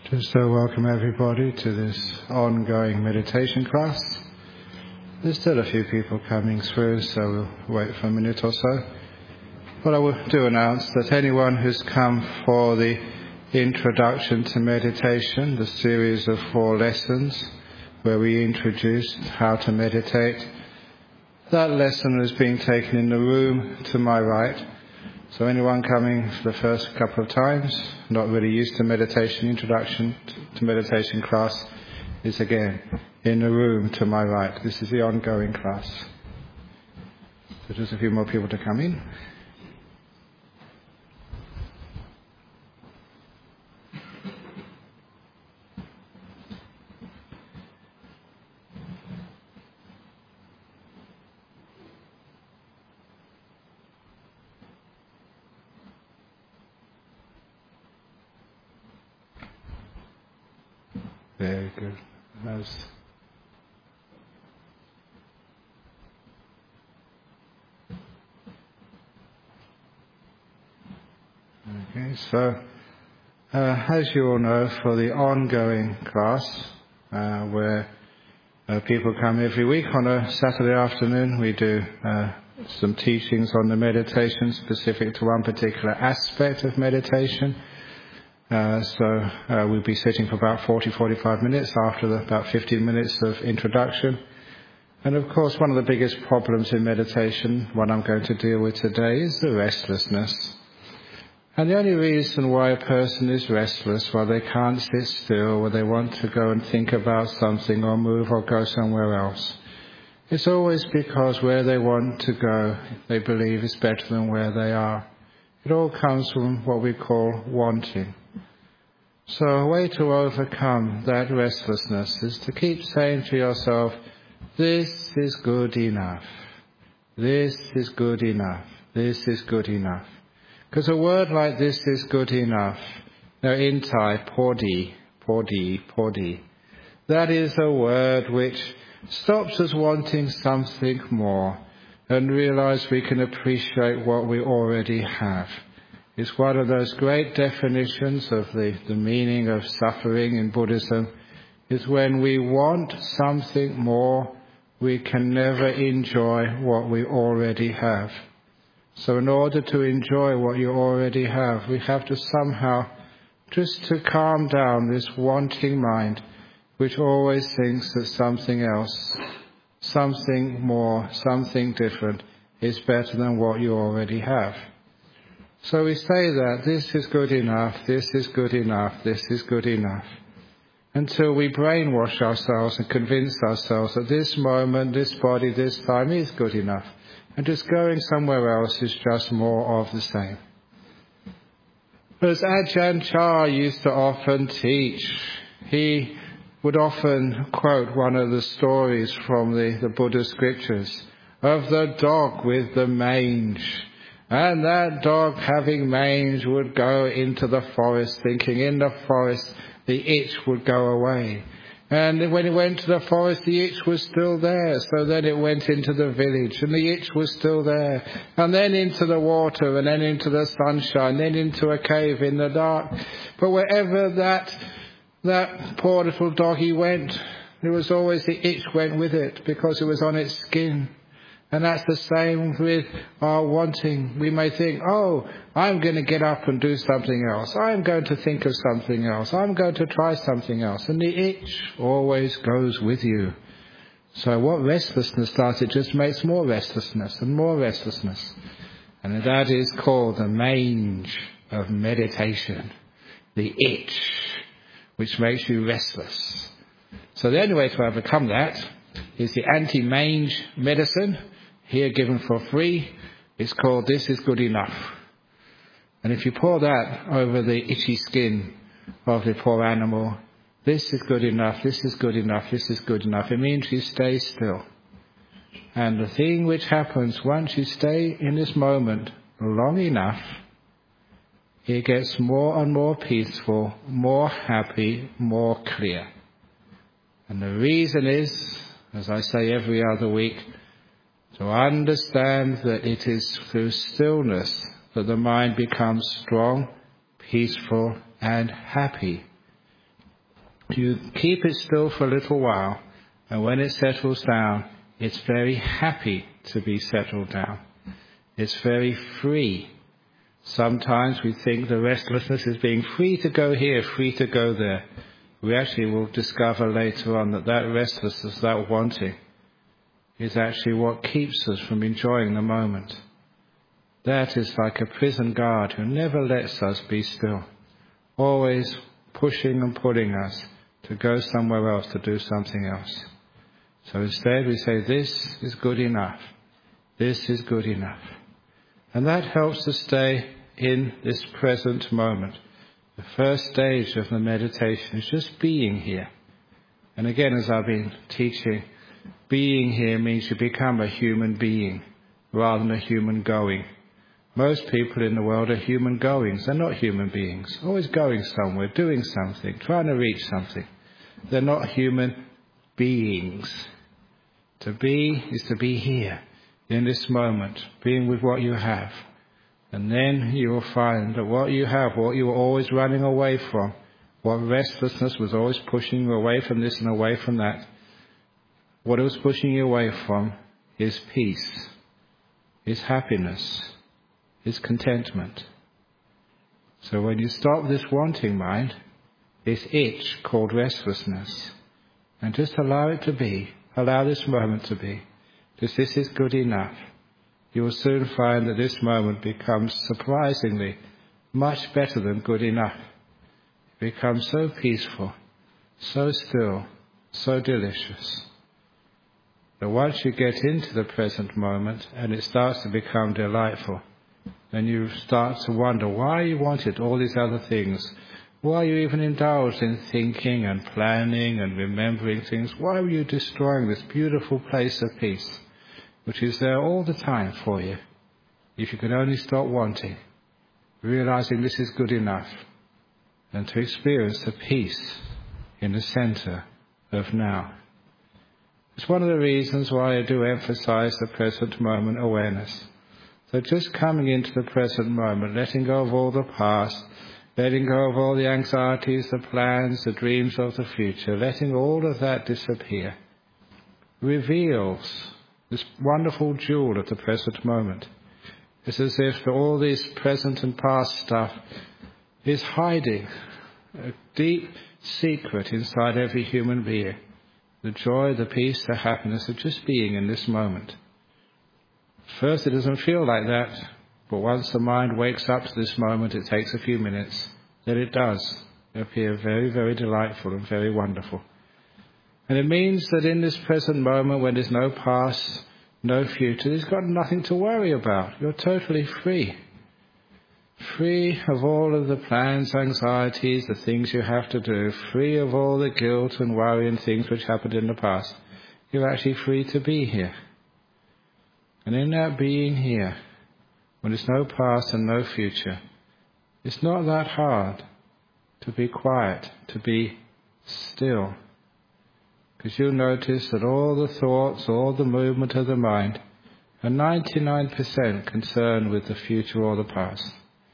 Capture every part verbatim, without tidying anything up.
Just so welcome everybody to this ongoing meditation class. There's still a few people coming through, so we'll wait for a minute or so. But I will do announce that anyone who's come for the introduction to meditation, the series of four lessons where we introduced how to meditate, that lesson is being taken in the room to my right. So anyone coming for the first couple of times, not really used to meditation, introduction to meditation class, is again in the room to my right. This is the ongoing class. So just a few more people to come in. Very good. Nice. Okay, so uh, as you all know, for the ongoing class, uh, where uh, people come every week on a Saturday afternoon, we do uh, some teachings on the meditation specific to one particular aspect of meditation. Uh, so uh, we'll be sitting for about forty to forty-five minutes after the, about fifteen minutes of introduction. And of course, one of the biggest problems in meditation, what I'm going to deal with today, is the restlessness. And the only reason why a person is restless, why they can't sit still, or they want to go and think about something or move or go somewhere else, it's always because where they want to go, they believe is better than where they are. It all comes from what we call wanting. So a way to overcome that restlessness is to keep saying to yourself, this is good enough. This is good enough. This is good enough. Because a word like this is good enough, now in Thai, podi, podi, podi, that is a word which stops us wanting something more and realize we can appreciate what we already have. It's one of those great definitions of the, the meaning of suffering in Buddhism, is when we want something more, we can never enjoy what we already have. So in order to enjoy what you already have, we have to somehow just to calm down this wanting mind, which always thinks that something else, something more, something different is better than what you already have. So we say that this is good enough, this is good enough, this is good enough, until we brainwash ourselves and convince ourselves that this moment, this body, this time is good enough, and just going somewhere else is just more of the same. As Ajahn Chah used to often teach, he would often quote one of the stories from the, the Buddha scriptures of the dog with the mange. And that dog having mange would go into the forest, thinking in the forest the itch would go away. And when it went to the forest, the itch was still there. So then it went into the village, and the itch was still there. And then into the water, and then into the sunshine, then into a cave in the dark. But wherever that that poor little doggy went, there was always the itch went with it, because it was on its skin. And that's the same with our wanting. We may think, oh, I'm going to get up and do something else. I'm going to think of something else. I'm going to try something else. And the itch always goes with you. So what restlessness does, it just makes more restlessness and more restlessness. And that is called the mange of meditation. The itch, which makes you restless. So the only way to overcome that is the anti-mange medicine, here given for free. It's called This Is Good Enough. And if you pour that over the itchy skin of the poor animal, this is good enough, this is good enough, this is good enough. It means you stay still. And the thing which happens once you stay in this moment long enough, it gets more and more peaceful, more happy, more clear. And the reason is, as I say every other week, to understand that it is through stillness that the mind becomes strong, peaceful, and happy. You keep it still for a little while, and when it settles down, it's very happy to be settled down. It's very free. Sometimes we think the restlessness is being free to go here, free to go there. We actually will discover later on that that restlessness, that wanting, is actually what keeps us from enjoying the moment. That is like a prison guard who never lets us be still, always pushing and pulling us to go somewhere else, to do something else. So instead we say, this is good enough. This is good enough. And that helps to stay in this present moment. The first stage of the meditation is just being here. And again, as I've been teaching, being here means you become a human being rather than a human going. Most people in the world are human goings. They're not human beings. Always going somewhere, doing something, trying to reach something. They're not human beings. To be is to be here, in this moment, being with what you have. And then you will find that what you have, what you were always running away from, what restlessness was always pushing you away from this and away from that, what it was pushing you away from is peace, is happiness, is contentment. So when you stop this wanting mind, this itch called restlessness, and just allow it to be, allow this moment to be, just this is good enough, you will soon find that this moment becomes surprisingly much better than good enough. It becomes so peaceful, so still, so delicious, that once you get into the present moment and it starts to become delightful, then you start to wonder why you wanted all these other things. Why you even indulged in thinking and planning and remembering things? Why were you destroying this beautiful place of peace, which is there all the time for you, if you could only stop wanting, realizing this is good enough, and to experience the peace in the center of now. It's one of the reasons why I do emphasize the present moment awareness. So just coming into the present moment, letting go of all the past, letting go of all the anxieties, the plans, the dreams of the future, letting all of that disappear, reveals this wonderful jewel of the present moment. It's as if all this present and past stuff is hiding a deep secret inside every human being. The joy, the peace, the happiness of just being in this moment. First, it doesn't feel like that, but once the mind wakes up to this moment, it takes a few minutes, then it does appear very, very delightful and very wonderful. And it means that in this present moment, when there's no past, no future, there's got nothing to worry about. You're totally free. Free of all of the plans, anxieties, the things you have to do, free of all the guilt and worry and things which happened in the past. You're actually free to be here. And in that being here, when there's no past and no future, it's not that hard to be quiet, to be still. Because you'll notice that all the thoughts, all the movement of the mind are ninety-nine percent concerned with the future or the past.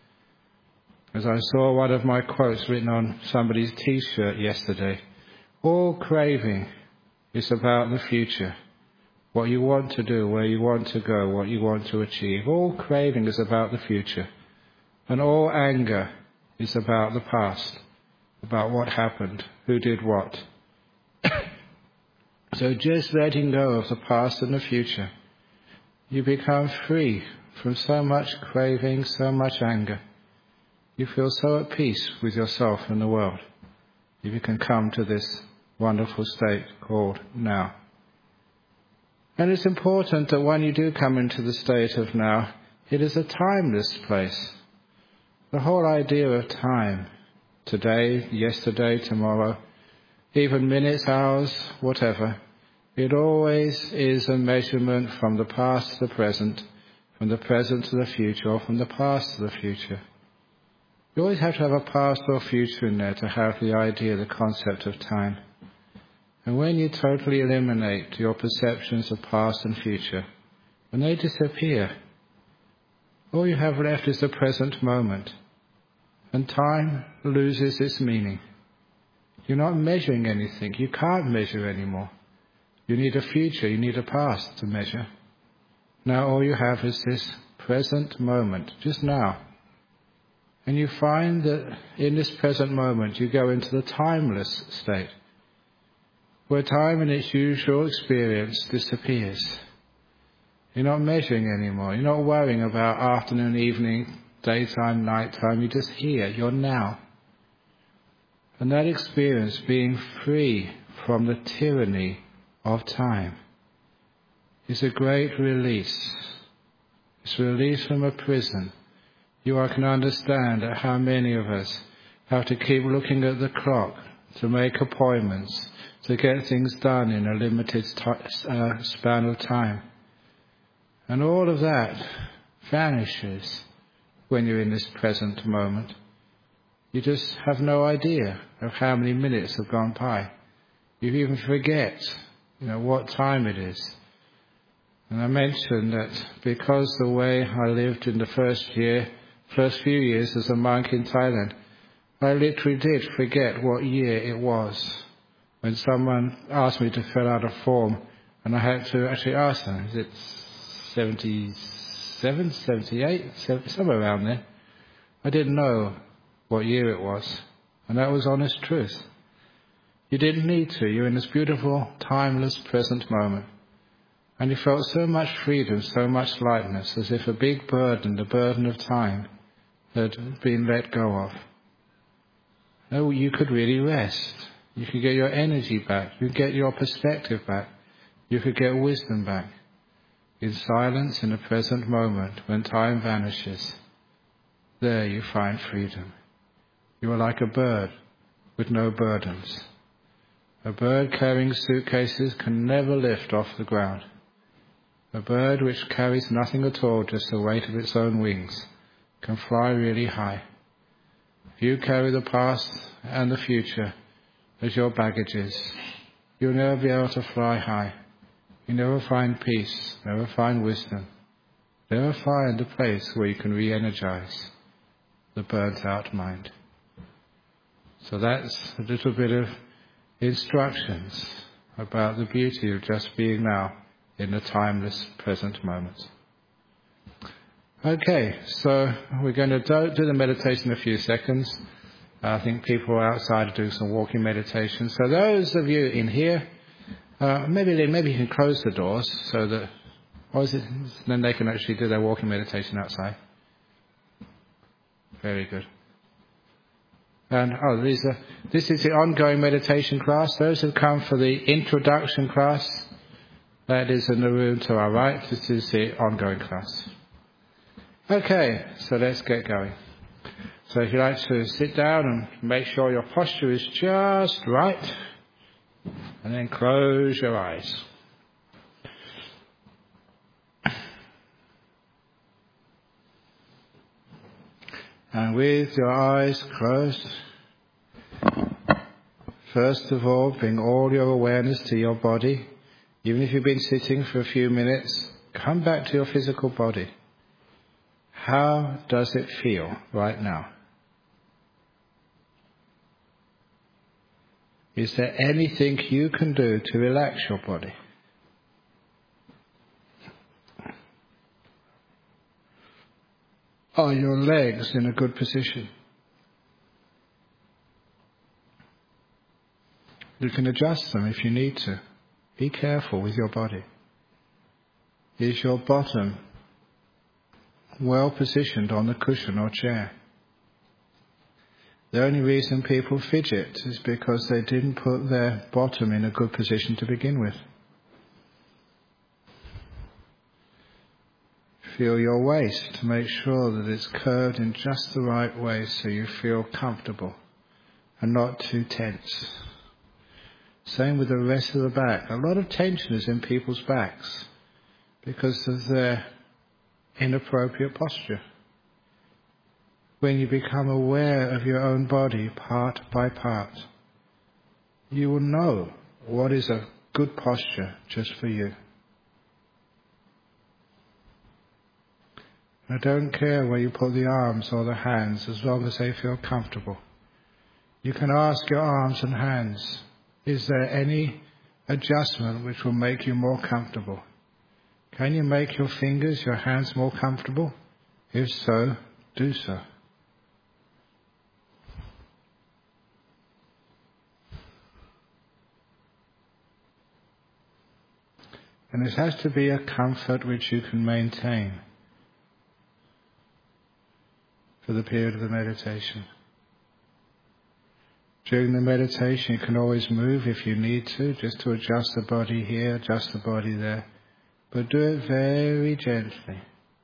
As I saw one of my quotes written on somebody's t-shirt yesterday, all craving is about the future. What you want to do, where you want to go, what you want to achieve. All craving is about the future. And all anger is about the past, about what happened, who did what. So just letting go of the past and the future, you become free from so much craving, so much anger. You feel so at peace with yourself and the world, if you can come to this wonderful state called now. And it's important that when you do come into the state of now, it is a timeless place. The whole idea of time, today, yesterday, tomorrow, even minutes, hours, whatever, it always is a measurement from the past to the present, from the present to the future, or from the past to the future. You always have to have a past or future in there to have the idea, the concept of time. And when you totally eliminate your perceptions of past and future, when they disappear, all you have left is the present moment. And time loses its meaning. You're not measuring anything. You can't measure anymore. You need a future, you need a past to measure. Now all you have is this present moment, just now. And you find that in this present moment you go into the timeless state, where time in its usual experience disappears. You're not measuring anymore. You're not worrying about afternoon, evening, daytime, nighttime. You're just here. You're now. And that experience, being free from the tyranny of time, is a great release. It's a release from a prison. You can understand that how many of us have to keep looking at the clock to make appointments, to get things done in a limited t- uh, span of time. And all of that vanishes when you're in this present moment. You just have no idea of how many minutes have gone by. You even forget, you know, what time it is. And I mentioned that because the way I lived in the first year, first few years as a monk in Thailand, I literally did forget what year it was. When someone asked me to fill out a form, and I had to actually ask them, is it seventy-seven, seventy-eight, somewhere around there? I didn't know what year it was, and that was honest truth. You didn't need to. You're in this beautiful, timeless, present moment. And you felt so much freedom, so much lightness, as if a big burden, the burden of time, had been let go of. Oh, you could really rest. You could get your energy back. You could get your perspective back. You could get wisdom back. In silence, in the present moment, when time vanishes, there you find freedom. You are like a bird with no burdens. A bird carrying suitcases can never lift off the ground. A bird which carries nothing at all, just the weight of its own wings, can fly really high. If you carry the past and the future as your baggages, you'll never be able to fly high. You'll never find peace, never find wisdom, never find a place where you can re-energize the burnt-out mind. So that's a little bit of instructions about the beauty of just being now in the timeless present moment. Okay, so we're going to do, do the meditation in a few seconds. I think people outside are doing some walking meditation. So those of you in here, uh, maybe maybe you can close the doors so that, or is it, then they can actually do their walking meditation outside. Very good. And oh, these are, this is the ongoing meditation class. Those who come for the introduction class, that is in the room to our right. This is the ongoing class. Okay, so let's get going. So if you like to sit down and make sure your posture is just right, and then close your eyes. And with your eyes closed, first of all, bring all your awareness to your body. Even if you've been sitting for a few minutes, come back to your physical body. How does it feel right now? Is there anything you can do to relax your body? Are your legs in a good position? You can adjust them if you need to. Be careful with your body. Is your bottom well positioned on the cushion or chair? The only reason people fidget is because they didn't put their bottom in a good position to begin with. Feel your waist to make sure that it's curved in just the right way so you feel comfortable and not too tense. Same with the rest of the back. A lot of tension is in people's backs because of their inappropriate posture. When you become aware of your own body part by part, you will know what is a good posture just for you. I don't care where you put the arms or the hands as long as they feel comfortable. You can ask your arms and hands, is there any adjustment which will make you more comfortable? Can you make your fingers, your hands more comfortable? If so, do so. And this has to be a comfort which you can maintain for the period of the meditation. During the meditation you can always move if you need to, just to adjust the body here, adjust the body there. But do it very gently.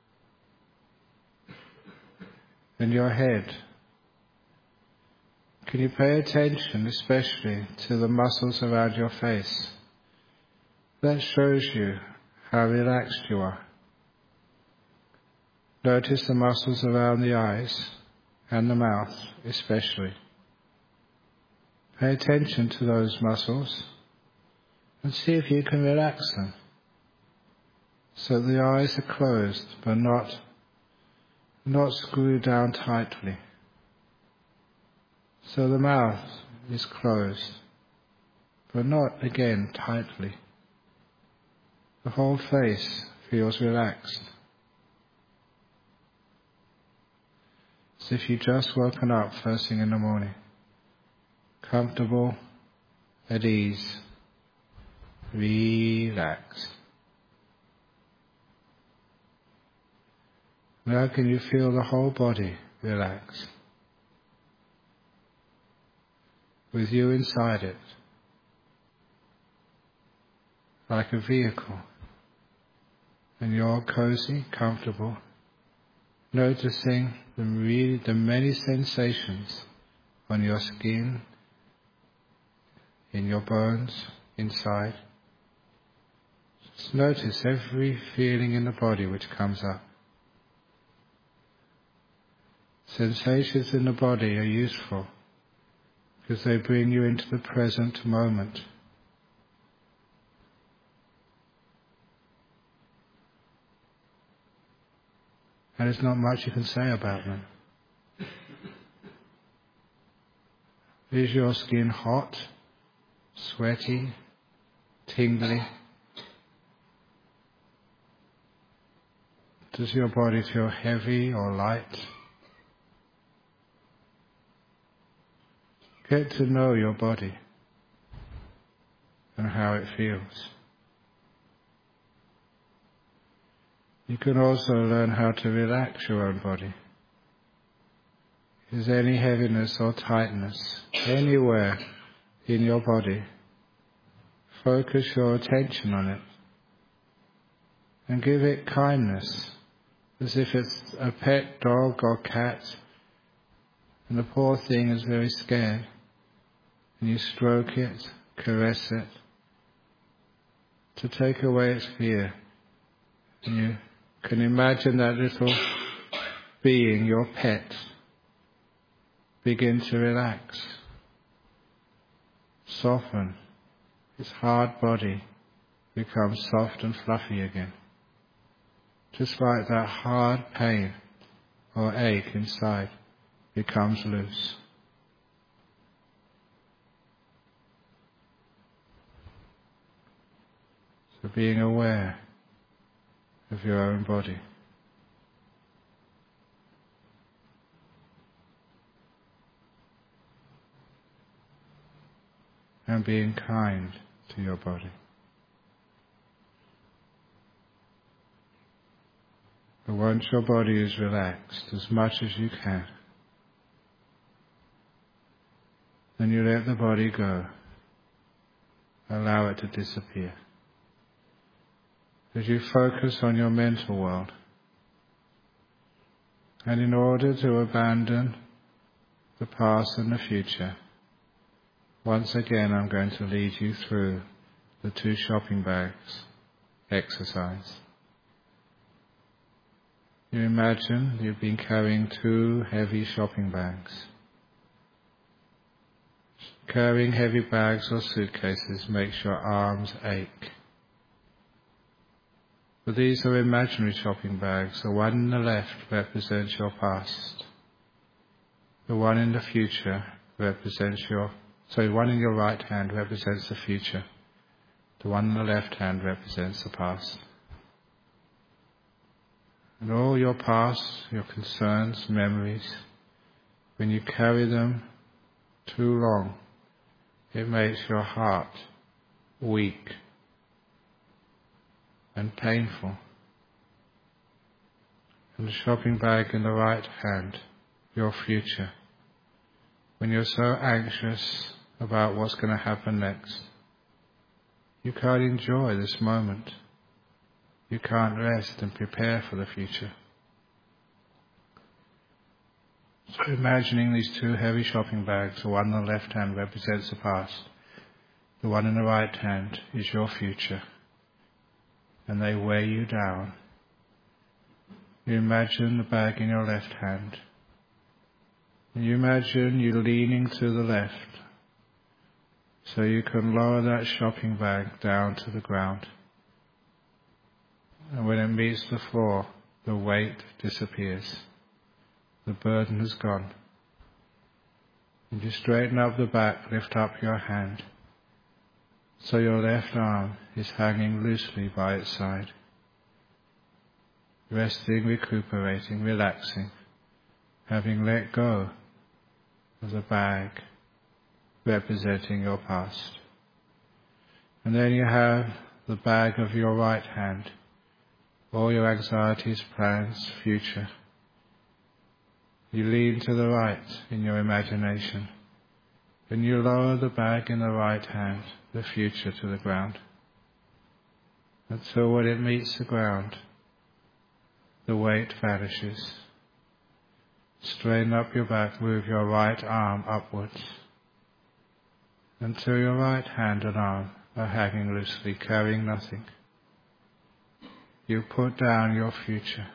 And your head. Can you pay attention especially to the muscles around your face? That shows you how relaxed you are. Notice the muscles around the eyes and the mouth especially. Pay attention to those muscles and see if you can relax them. So the eyes are closed but not, not screwed down tightly. So the mouth is closed but not again tightly. The whole face feels relaxed. As if you just woken up first thing in the morning. Comfortable, at ease, relaxed. Now can you feel the whole body relaxed? With you inside it. Like a vehicle. And you're cozy, comfortable, noticing the, really, the many sensations on your skin, in your bones, inside. Just notice every feeling in the body which comes up. Sensations in the body are useful because they bring you into the present moment. And there's not much you can say about them. Is your skin hot, sweaty, tingly? Does your body feel heavy or light? Get to know your body and how it feels. You can also learn how to relax your own body. Is there any heaviness or tightness anywhere in your body? Focus your attention on it and give it kindness, as if it's a pet dog or cat and the poor thing is very scared, and you stroke it, caress it to take away its fear, and you can imagine that little being, your pet, begin to relax, soften. Its hard body becomes soft and fluffy again. Just like that hard pain or ache inside becomes loose. So being aware of your own body. And being kind to your body. But once your body is relaxed as much as you can, then you let the body go. Allow it to disappear. As you focus on your mental world. And in order to abandon the past and the future, once again I'm going to lead you through the two shopping bags exercise. You imagine you've been carrying two heavy shopping bags. Carrying heavy bags or suitcases makes your arms ache. But these are imaginary shopping bags. The one on the left represents your past. The one in the future represents your, sorry, one in your right hand represents the future. The one in the left hand represents the past. And all your past, your concerns, memories, when you carry them too long, it makes your heart weak and painful. And the shopping bag in the right hand, your future, when you're so anxious about what's going to happen next, you can't enjoy this moment. You can't rest and prepare for the future. So imagining these two heavy shopping bags, the one in the left hand represents the past, the one in the right hand is your future, and they weigh you down. You imagine the bag in your left hand, and you imagine you leaning to the left, so you can lower that shopping bag down to the ground. And when it meets the floor, the weight disappears. The burden has gone. And you straighten up the back, lift up your hand, so your left arm is hanging loosely by its side, resting, recuperating, relaxing, having let go of the bag representing your past. And then you have the bag of your right hand, all your anxieties, plans, future. You lean to the right in your imagination, and you lower the bag in the right hand, the future, to the ground, until when it meets the ground, the weight vanishes. Straighten up your back, move your right arm upwards, until your right hand and arm are hanging loosely, carrying nothing. You put down your future.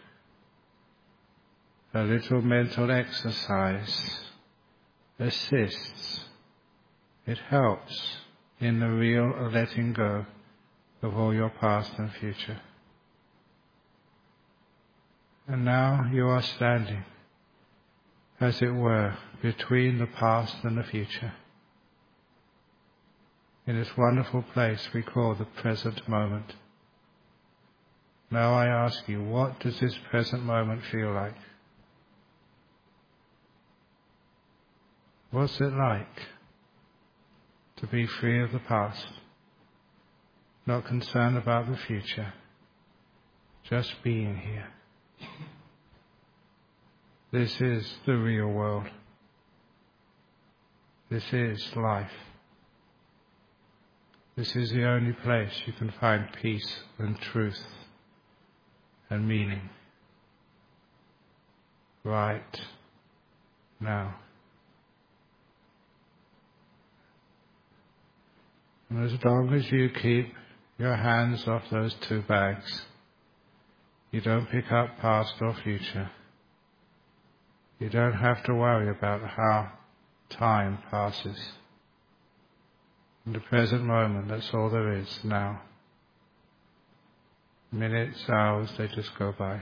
A little mental exercise assists. It helps in the real letting go of all your past and future. And now you are standing, as it were, between the past and the future, in this wonderful place we call the present moment. Now I ask you, what does this present moment feel like? What's it like to be free of the past, not concerned about the future, just being here? This is the real world. This is life. This is the only place you can find peace and truth and meaning. Right now. And as long as you keep your hands off those two bags, you don't pick up past or future. You don't have to worry about how time passes. In the present moment, that's all there is now. Minutes, hours, they just go by.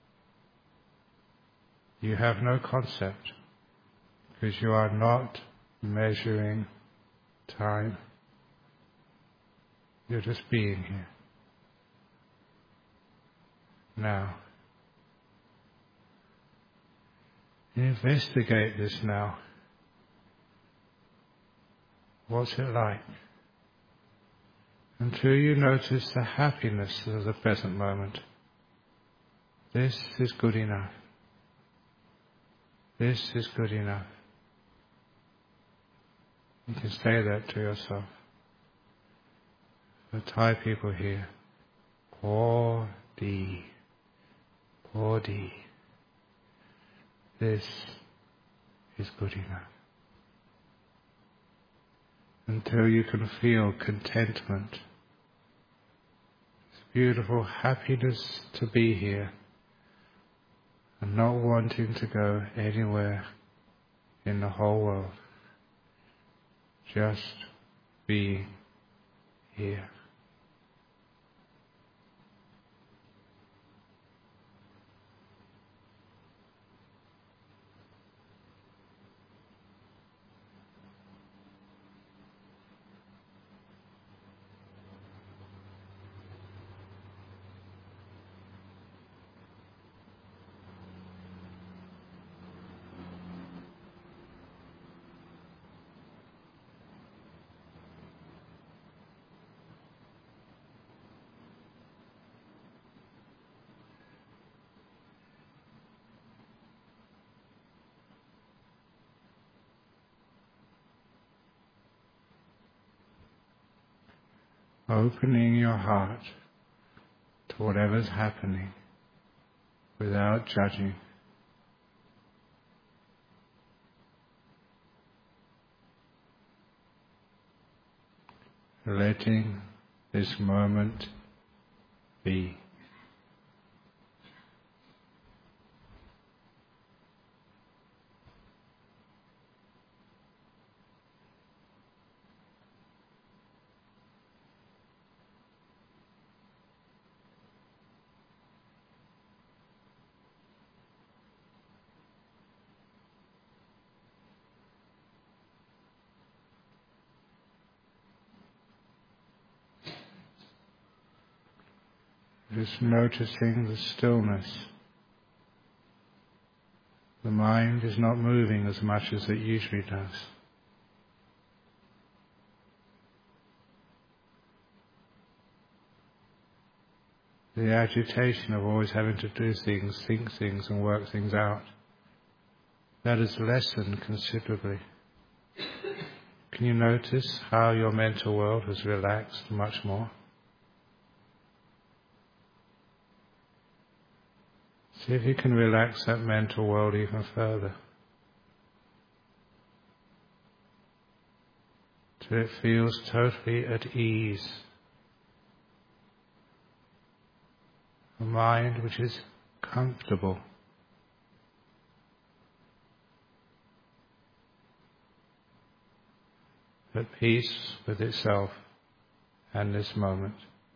You have no concept, because you are not measuring time. You're just being here. Now. Investigate this now. What's it like? Until you notice the happiness of the present moment. This is good enough. This is good enough. You can say that to yourself. The Thai people here, Paw Di, Paw Di. This is good enough. Until you can feel contentment. It's beautiful happiness to be here and not wanting to go anywhere in the whole world. Just being here. opening your heart to whatever's happening without judging. Letting this moment be. Just noticing the stillness. The mind is not moving as much as it usually does. The agitation of always having to do things, think things and work things out, that has lessened considerably. Can you notice how your mental world has relaxed much more? See if you can relax that mental world even further, till it feels totally at ease. A mind which is comfortable. At peace with itself and this moment.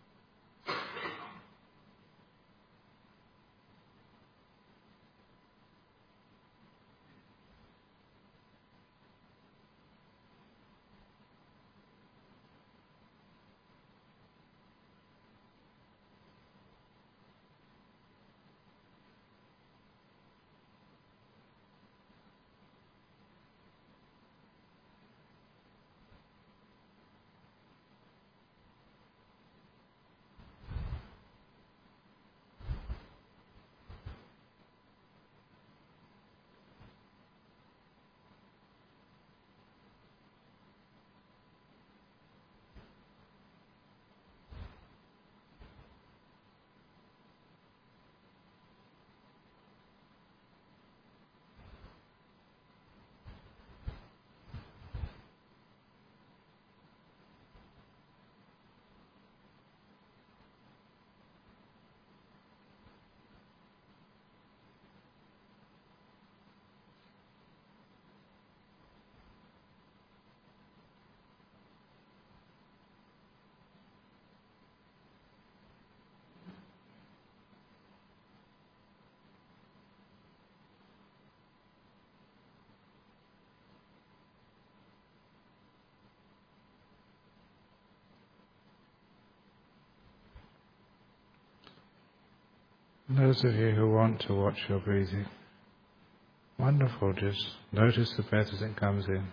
Those of you who want to watch your breathing, wonderful, just notice the breath as it comes in.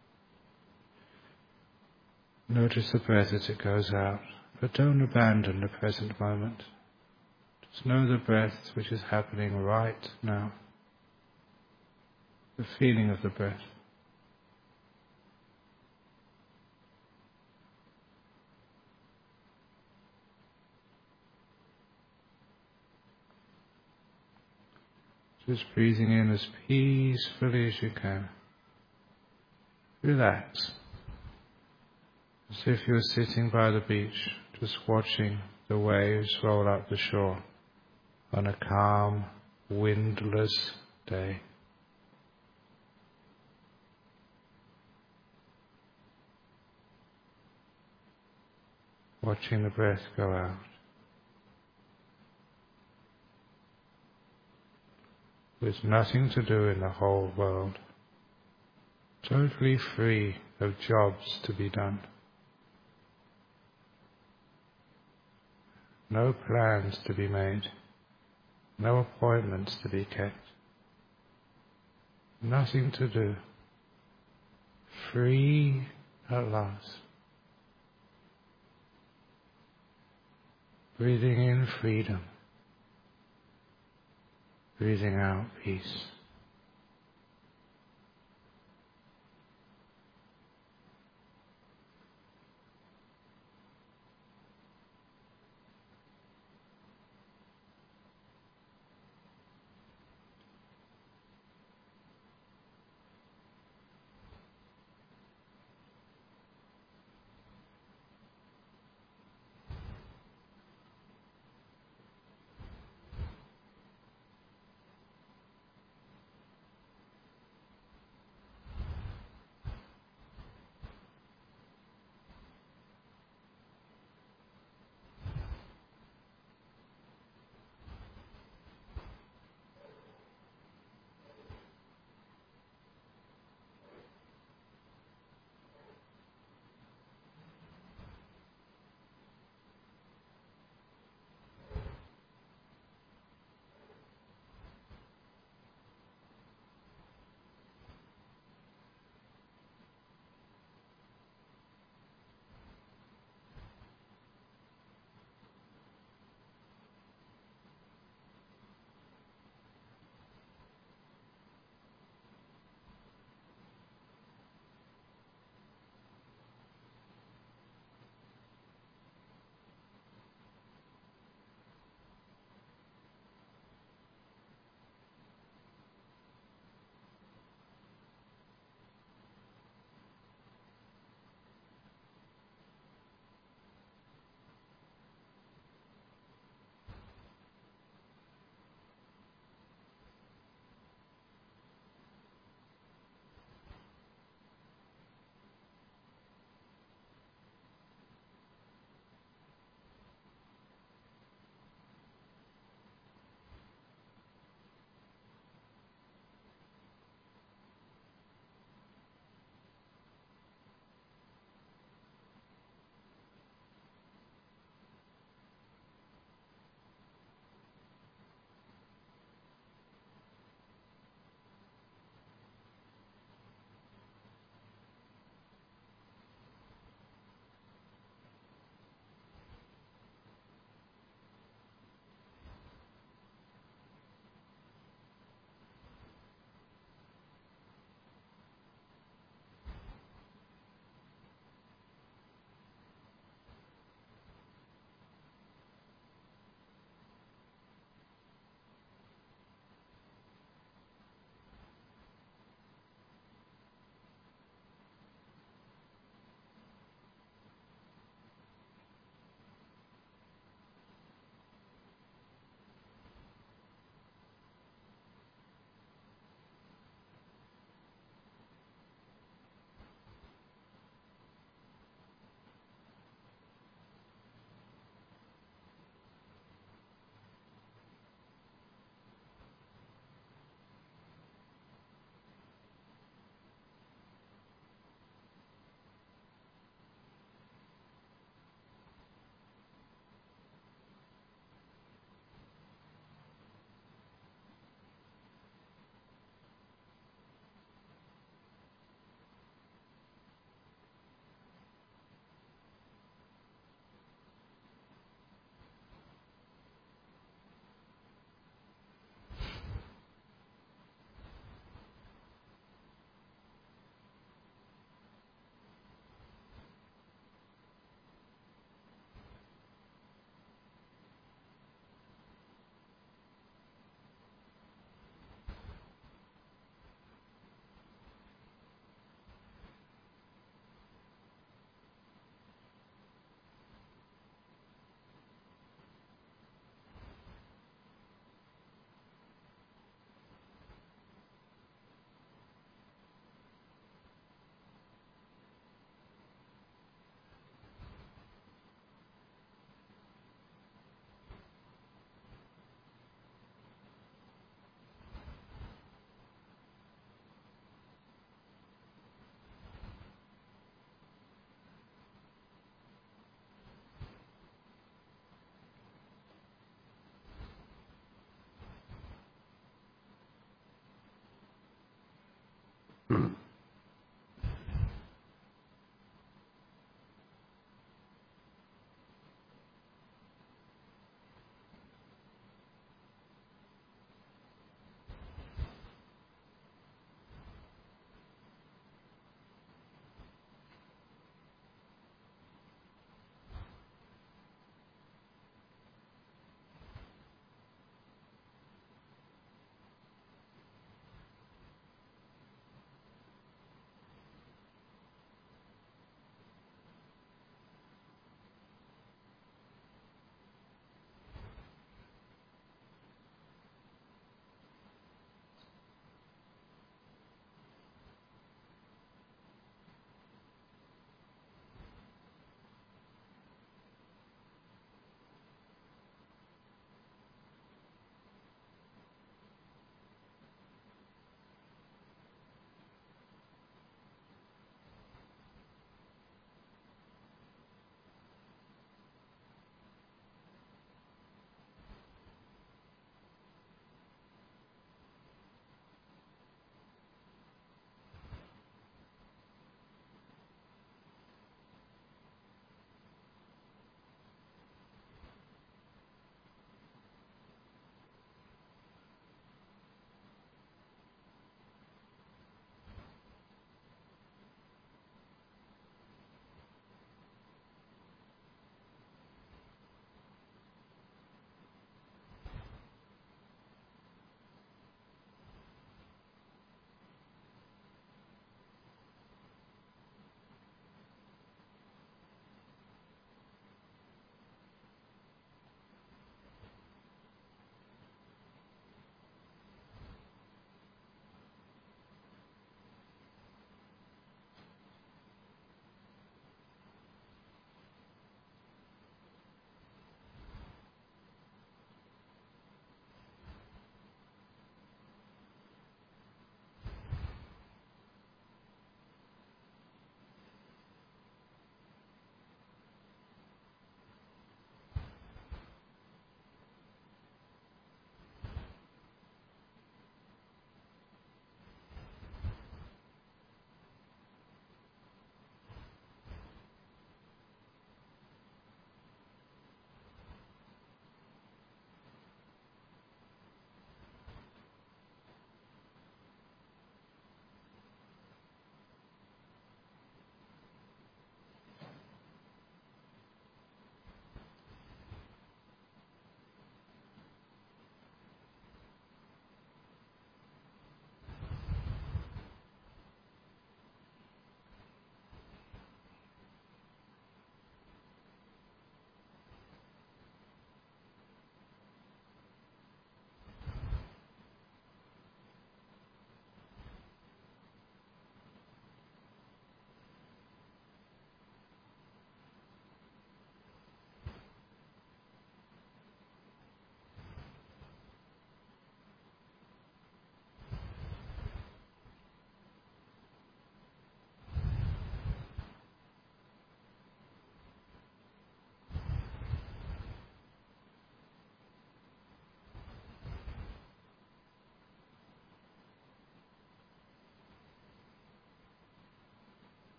Notice the breath as it goes out, but don't abandon the present moment. Just know the breath which is happening right now, the feeling of the breath. Just breathing in as peacefully as you can. Relax. As if you're sitting by the beach, just watching the waves roll up the shore on a calm, windless day. Watching the breath go out. With nothing to do in the whole world. Totally free of jobs to be done. No plans to be made. No appointments to be kept. Nothing to do. Free at last. Breathing in freedom. Breathing out peace.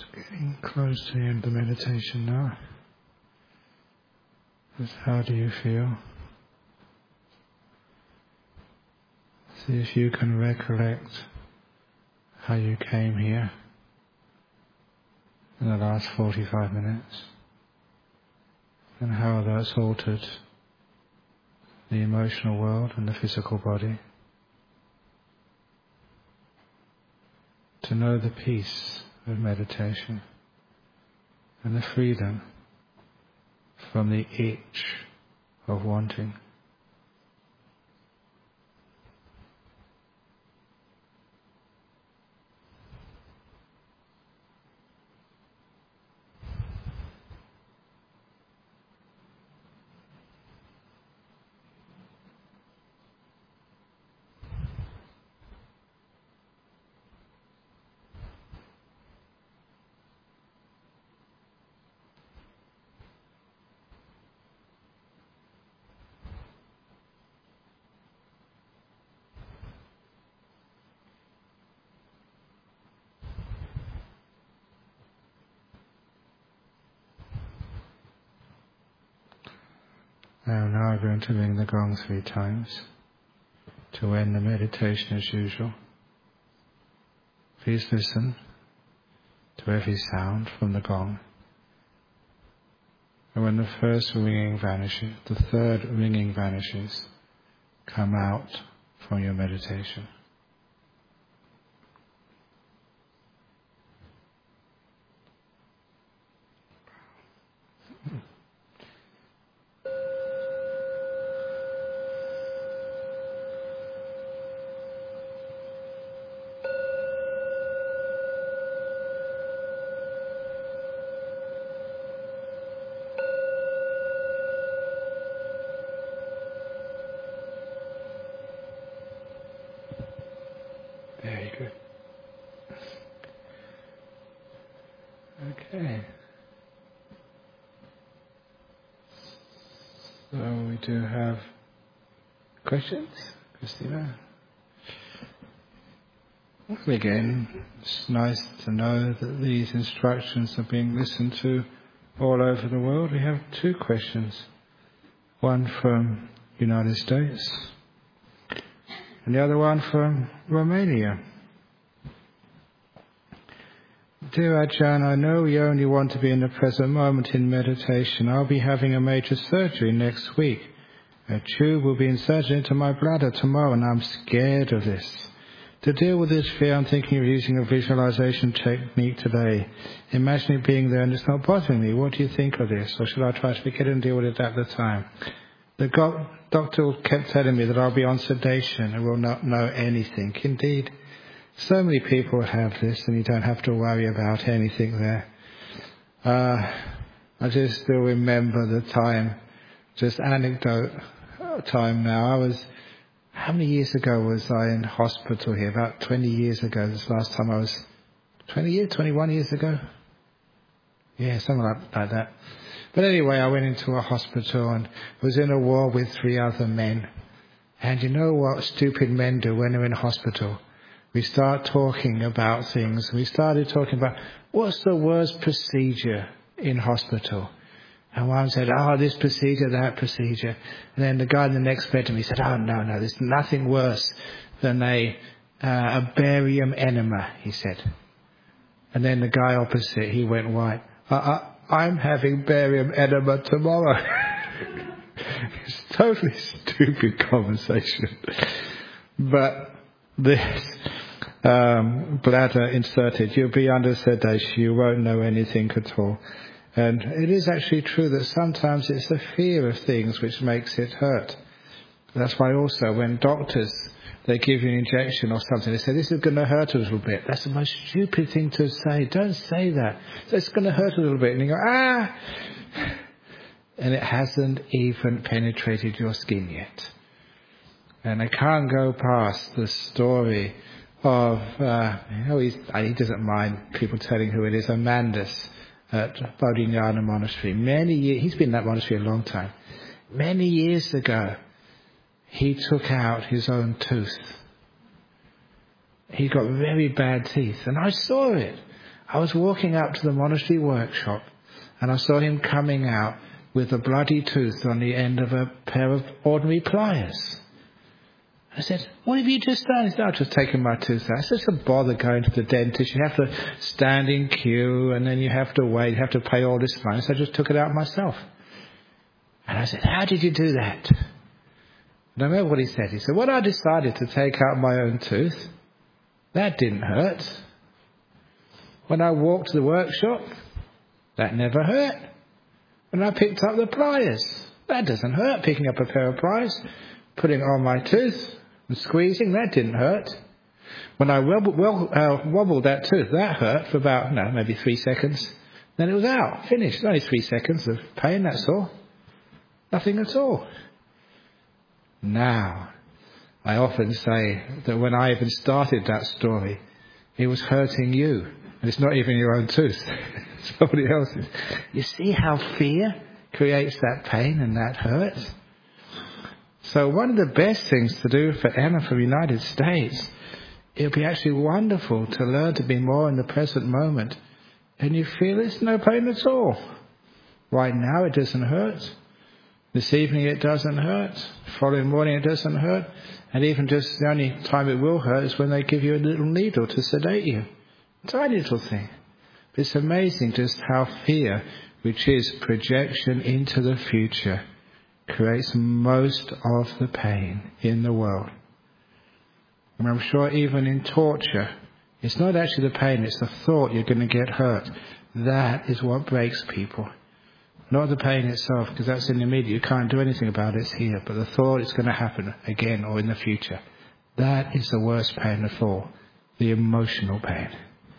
Getting close to the end of the meditation now. Just how do you feel? See if you can recollect how you came here in the last forty-five minutes and how that's altered the emotional world and the physical body. To know the peace of meditation and the freedom from the itch of wanting. Now, now I'm going to ring the gong three times to end the meditation as usual. Please listen to every sound from the gong. And when the first ringing vanishes, the third ringing vanishes, come out from your meditation. Very good. Okay. So we do have questions, Christina? Again, it's nice to know that these instructions are being listened to all over the world. We have two questions. One from United States and the other one from Romania. Dear Ajahn, I know you only want to be in the present moment in meditation. I'll be having a major surgery next week. A tube will be inserted into my bladder tomorrow and I'm scared of this. To deal with this fear, I'm thinking of using a visualization technique today. Imagining being there and it's not bothering me. What do you think of this? Or should I try to forget it and deal with it at the time? The go- doctor kept telling me that I'll be on sedation and will not know anything. Indeed, so many people have this and you don't have to worry about anything there. Uh, I just still remember the time, just anecdote time now. I was, how many years ago was I in hospital here? About twenty years ago. This last time I was, twenty years, twenty-one years ago? Yeah, something like, like that. But anyway, I went into a hospital and was in a war with three other men. And you know what stupid men do when they're in hospital? We start talking about things. We started talking about what's the worst procedure in hospital. And one said, oh, this procedure, that procedure. And then the guy in the next bed to me said, oh, no, no, there's nothing worse than a, uh, a barium enema, he said. And then the guy opposite, he went white. Uh, uh, I'm having barium enema tomorrow. It's a totally stupid conversation. But this um, bladder inserted, you'll be under sedation, you won't know anything at all. And it is actually true that sometimes it's the fear of things which makes it hurt. That's why also when doctors, they give you an injection or something, they say, this is going to hurt a little bit. That's the most stupid thing to say. Don't say that. So it's going to hurt a little bit. And you go, ah! And it hasn't even penetrated your skin yet. And I can't go past the story of, uh, you know, he's, he doesn't mind people telling who it is, Amandus at Bodhinyana Monastery. Many years, he's been in that monastery a long time. Many years ago, he took out his own tooth. He got very bad teeth, and I saw it. I was walking up to the monastery workshop and I saw him coming out with a bloody tooth on the end of a pair of ordinary pliers. I said, what have you just done? He said, I've just taken my tooth out. I said, it's a bother going to the dentist. You have to stand in queue and then you have to wait. You have to pay all this money. So I just took it out myself. And I said, how did you do that? And I remember what he said. He said, when I decided to take out my own tooth, that didn't hurt. When I walked to the workshop, that never hurt. When I picked up the pliers, that doesn't hurt. Picking up a pair of pliers, putting it on my tooth and squeezing, that didn't hurt. When I wobbled, well, uh, wobbled that tooth, that hurt for about, no, maybe three seconds. Then it was out, finished. Only three seconds of pain, that's all. Nothing at all. Now, I often say that when I even started that story, it was hurting you. And it's not even your own tooth. Somebody else's. You see how fear creates that pain and that hurt? So one of the best things to do for Emma from the United States, it would be actually wonderful to learn to be more in the present moment. And you feel there's no pain at all. Right now it doesn't hurt. This evening it doesn't hurt. The following morning it doesn't hurt. And even just the only time it will hurt is when they give you a little needle to sedate you. A tiny little thing. But it's amazing just how fear, which is projection into the future, creates most of the pain in the world. And I'm sure even in torture, it's not actually the pain, it's the thought you're going to get hurt. That is what breaks people. Not the pain itself, because that's in the immediate. You can't do anything about it, it's here. But the thought it's going to happen again or in the future. That is the worst pain of all. The emotional pain.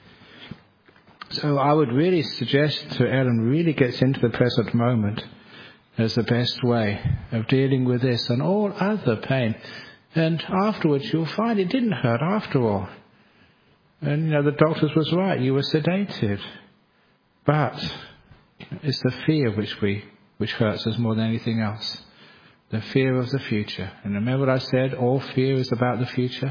So I would really suggest to Ellen really gets into the present moment as the best way of dealing with this and all other pain. And afterwards you'll find it didn't hurt after all. And, you know, the doctors was right. You were sedated. But it's the fear which we which hurts us more than anything else. The fear of the future. And remember what I said? All fear is about the future.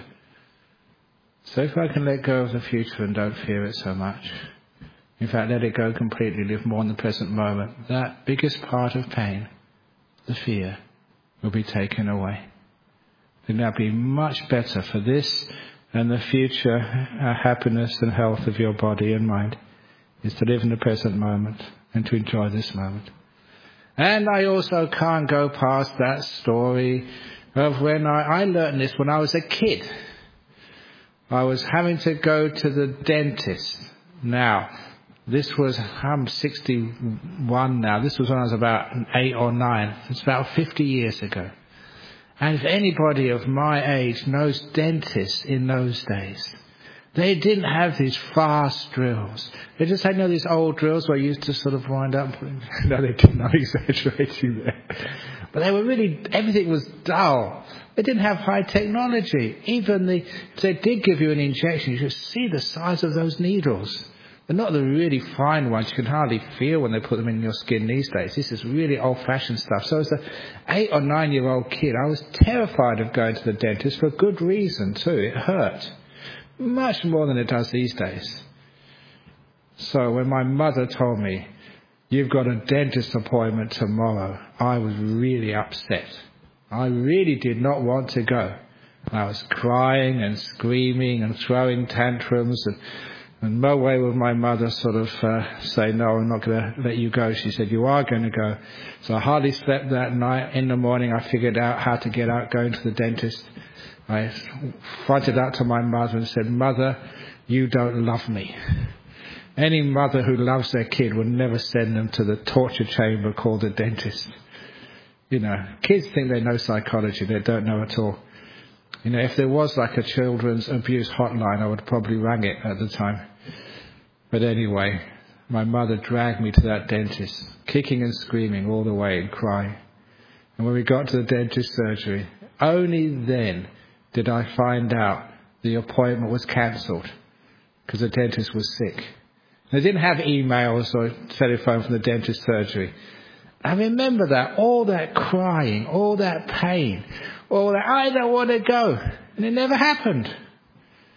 So if I can let go of the future and don't fear it so much, in fact, let it go completely, live more in the present moment, that biggest part of pain, the fear, will be taken away. And that'll be much better for this and the future uh, happiness and health of your body and mind, is to live in the present moment and to enjoy this moment. And I also can't go past that story of when I, I learned this when I was a kid. I was having to go to the dentist. Now, this was, I'm sixty-one now, this was when I was about eight or nine. It's about fifty years ago. And if anybody of my age knows dentists in those days, they didn't have these fast drills. They just had, you know, these old drills where you used to sort of wind up. No, they didn't. I'm exaggerating there. But they were really, everything was dull. They didn't have high technology. Even the, if they did give you an injection, you could see the size of those needles. They're not the really fine ones. You can hardly feel when they put them in your skin these days. This is really old-fashioned stuff. So as an eight or nine-year-old kid, I was terrified of going to the dentist for a good reason too. It hurt. Much more than it does these days. So when my mother told me, you've got a dentist appointment tomorrow, I was really upset. I really did not want to go. I was crying and screaming and throwing tantrums, and, and no way would my mother sort of uh, say, no, I'm not going to let you go. She said, you are going to go. So I hardly slept that night. In the morning I figured out how to get out going to the dentist. I fronted out to my mother and said, Mother, you don't love me. Any mother who loves their kid would never send them to the torture chamber called a dentist. You know, kids think they know psychology. They don't know at all. You know, if there was like a children's abuse hotline, I would probably ring it at the time. But anyway, my mother dragged me to that dentist, kicking and screaming all the way and crying. And when we got to the dentist surgery, only then did I find out the appointment was cancelled because the dentist was sick. They didn't have emails or telephone from the dentist surgery. I remember that, all that crying, all that pain, all that, I don't want to go. And it never happened.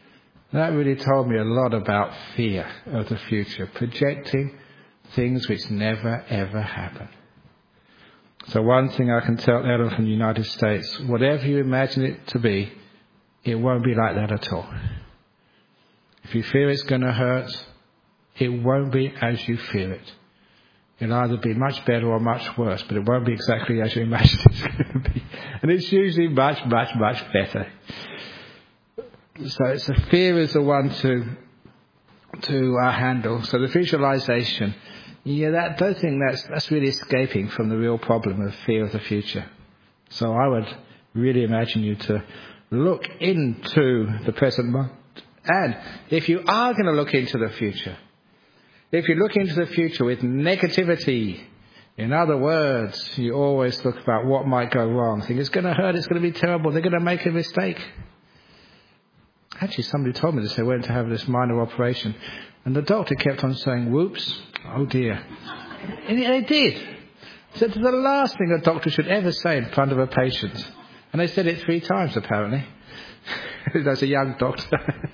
That really told me a lot about fear of the future, projecting things which never ever happen. So one thing I can tell Ellen from the United States, whatever you imagine it to be, it won't be like that at all. If you fear it's going to hurt, it won't be as you fear it. It'll either be much better or much worse, but it won't be exactly as you imagine it's going to be. And it's usually much, much, much better. So it's the fear is the one to to uh, handle. So the visualization, yeah, that don't think that's that's really escaping from the real problem of fear of the future. So I would really imagine you to look into the present moment. And if you are going to look into the future, if you look into the future with negativity, in other words, you always look about what might go wrong. Think it's going to hurt, it's going to be terrible, they're going to make a mistake. Actually, somebody told me this. They went to have this minor operation, and the doctor kept on saying, "Whoops, oh dear." And they did. So it's the last thing a doctor should ever say in front of a patient. And they said it three times, apparently. That's a young doctor.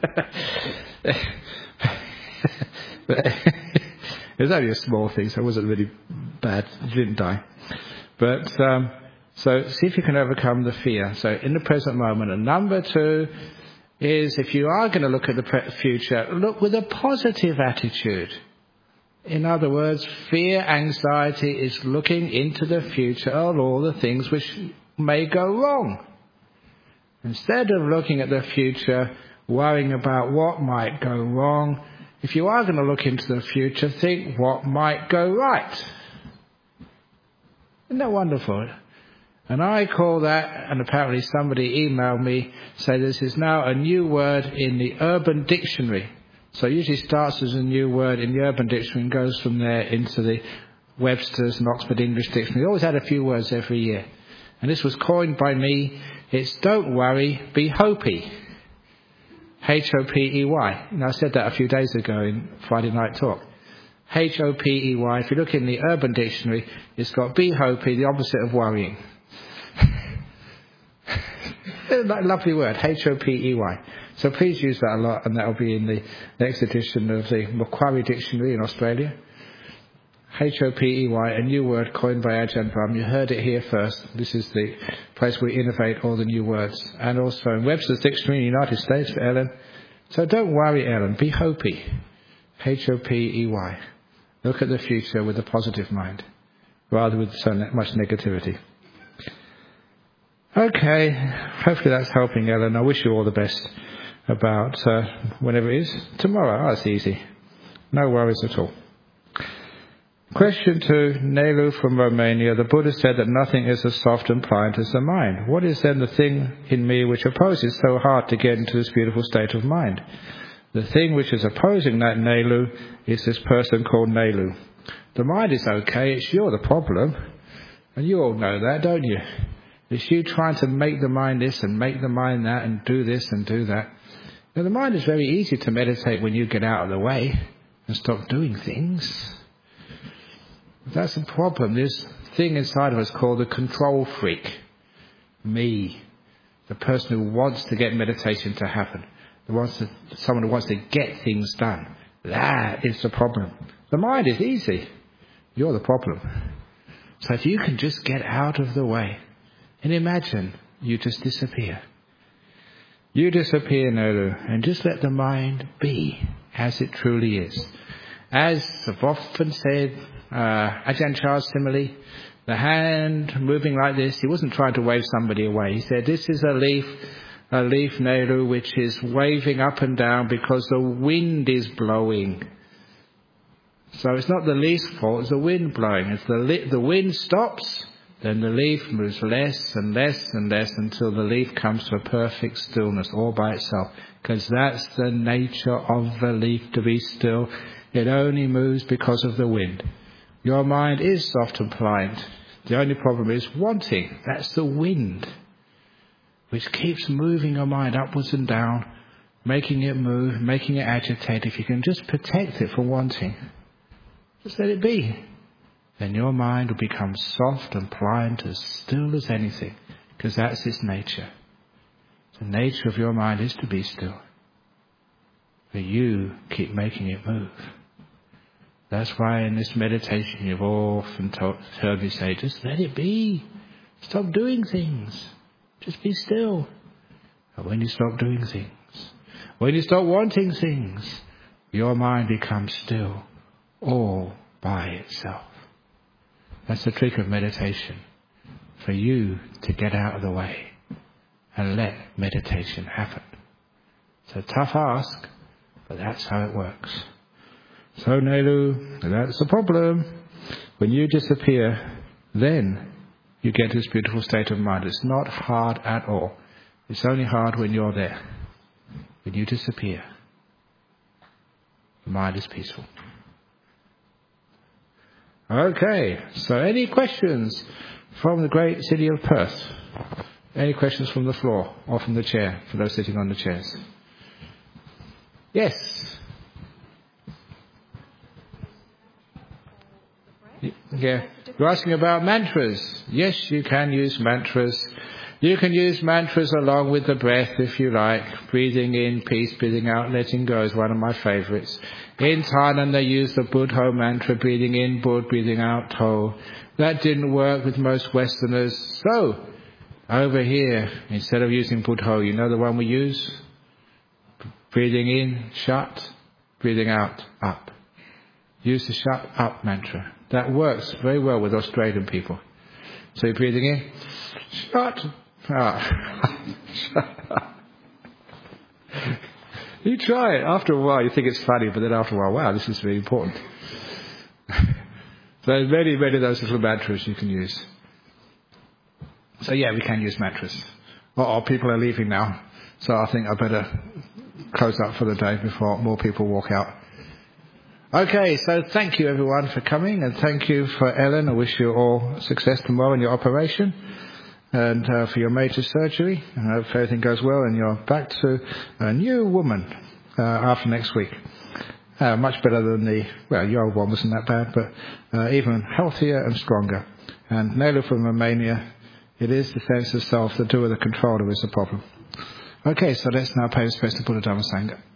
But it was only a small thing, so it wasn't really bad. He didn't die. But, um, so see if you can overcome the fear. So in the present moment. And number two is, if you are going to look at the pre- future, look with a positive attitude. In other words, fear, anxiety is looking into the future of all the things which may go wrong. Instead of looking at the future, worrying about what might go wrong, if you are going to look into the future, think what might go right. Isn't that wonderful? And I call that, and apparently somebody emailed me, say this is now a new word in the Urban Dictionary. So it usually starts as a new word in the Urban Dictionary and goes from there into the Webster's and Oxford English Dictionary. We always had a few words every year. And this was coined by me. It's don't worry, be hopey. H O P E Y. And I said that a few days ago in Friday Night Talk. H O P E Y. If you look in the Urban Dictionary, it's got be hopey, the opposite of worrying. Lovely word, H O P E Y. So please use that a lot, and that will be in the next edition of the Macquarie Dictionary in Australia. H O P E Y, a new word coined by Ajahn Brahm. You heard it here first. This is the place where we innovate all the new words. And also in Webster's Dictionary in the United States for Ellen. So don't worry, Ellen. Be hopey. H O P E Y. Look at the future with a positive mind, rather with so much negativity. Okay, hopefully that's helping, Ellen. I wish you all the best about uh, whenever it is. Tomorrow, oh, it's easy. No worries at all. Question two, Nelu from Romania. The Buddha said that nothing is as soft and pliant as the mind. What is then the thing in me which opposes so hard to get into this beautiful state of mind? The thing which is opposing that Nelu is this person called Nelu. The mind is okay, it's you're the problem. And you all know that, don't you? It's you trying to make the mind this and make the mind that and do this and do that. Now, the mind is very easy to meditate when you get out of the way and stop doing things. That's the problem. This thing inside of us called the control freak. Me. The person who wants to get meditation to happen. The wants to, someone who wants to get things done. That is the problem. The mind is easy. You're the problem. So if you can just get out of the way and imagine you just disappear. You disappear, Nelu, and just let the mind be as it truly is. As I've often said, uh, Ajahn Chah's simile, the hand moving like this, he wasn't trying to wave somebody away. He said, this is a leaf, a leaf, Nelu, which is waving up and down because the wind is blowing. So it's not the leaf's fault, it's the wind blowing. If the, li- the wind stops, then the leaf moves less and less and less until the leaf comes to a perfect stillness all by itself. Because that's the nature of the leaf, to be still. It only moves because of the wind. Your mind is soft and pliant. The only problem is wanting. That's the wind, which keeps moving your mind upwards and down, making it move, making it agitate. If you can just protect it from wanting, just let it be. Then your mind will become soft and pliant, as still as anything, because that's its nature. The nature of your mind is to be still. but you keep making it move. That's why in this meditation you've often told, heard me say, just let it be. Stop doing things. Just be still. And when you stop doing things, when you stop wanting things, your mind becomes still all by itself. That's the trick of meditation. For you to get out of the way and let meditation happen. It's a tough ask, but that's how it works. So Nelu, that's the problem. When you disappear, then you get this beautiful state of mind. It's not hard at all. It's only hard when you're there. When you disappear, the mind is peaceful. Okay, so any questions from the great city of Perth? Any questions from the floor or from the chair, for those sitting on the chairs? Yes. Yeah. You're asking about mantras. Yes, you can use mantras. You can use mantras along with the breath if you like. Breathing in, peace, breathing out, letting go is one of my favourites. In Thailand they use the Buddho mantra, breathing in, Bud, breathing out, To. That didn't work with most Westerners. So, over here, instead of using Buddho, you know the one we use? Breathing in, shut, breathing out, up. Use the shut up mantra. That works very well with Australian people. So you're breathing in, shut up. You try it. After a while you think it's funny, but then after a while, wow, this is really important. So there's many, many of those little mantras you can use. So yeah, we can use mantras. Uh-oh, people are leaving now. So I think I better close up for the day before more people walk out. Okay, so thank you everyone for coming, and thank you for Ellen. I wish you all success tomorrow in your operation, and uh, for your major surgery. I hope everything goes well and you're back to a new woman uh, after next week. Uh, much better than the, well, your old one wasn't that bad, but uh, even healthier and stronger. And Nelu from Romania, it is the sense of self, the doer, the controller is the problem. Okay, so let's now pay respect to Buddha Dhamma Sangha.